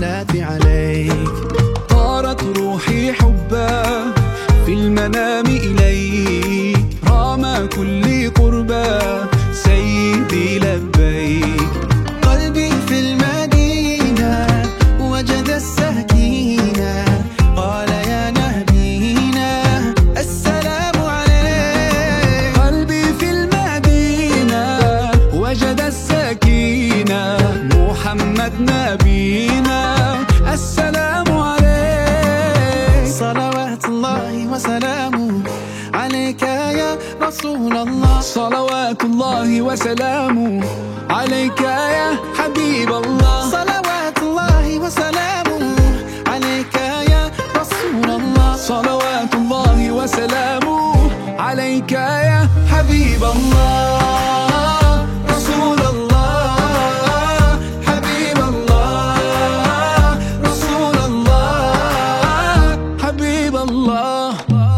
صلاتي عليك. طارت روحي حبا في المنام إليك، رام كل قربا سيدي لبيك. قلبي في المدينة وجد السكينة، قال يا نبينا السلام عليك. قلبي في المدينة وجد السكينة، محمد نبينا السلام عليك. صلوات الله وسلامه عليك يا رسول الله. صلوات الله وسلامه عليك يا حبيب الله. صلوات الله وسلامه عليك يا رسول الله. صلوات الله وسلامه عليك يا حبيب الله. رسول الله حبيب الله، رسول الله حبيب الله.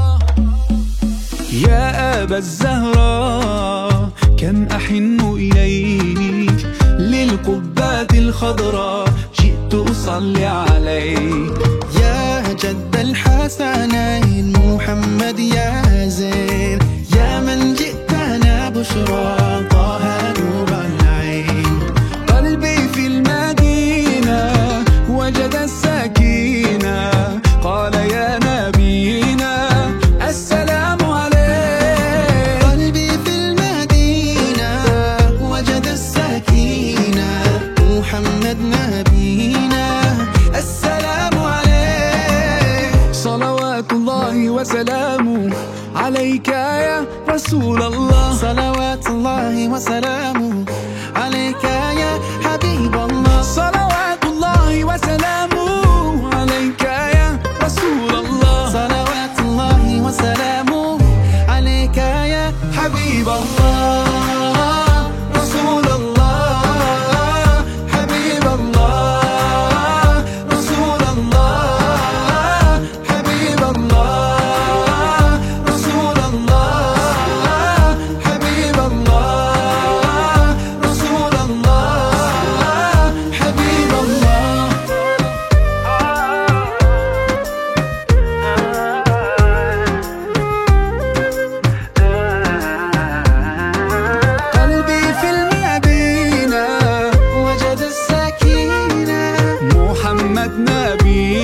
يا أبا الزهراء كم أحن إليك، للقبات الخضراء جئت أصلي عليك. يا جد الحسنين محمد يا زين، يا من جئتنا بشرى طه نور العين. قلبي في المدينة وجد السكينة، قال يا نبينا السلام عليك. قلبي في المدينة وجد السكينة، محمد نبينا السلام عليك. صلوات الله وسلامه عليك يا رسول الله. صلوات الله وسلامه عليك يا حبيب الله. صلوات الله وسلامه عليك يا رسول الله. صلوات الله وسلامه عليك يا حبيب الله. رسول الله حبيب الله، رسول الله حبيب الله، رسول الله حبيب الله، رسول الله حبيب الله. قلبي في المدينة وجد السكينة، محمد نبي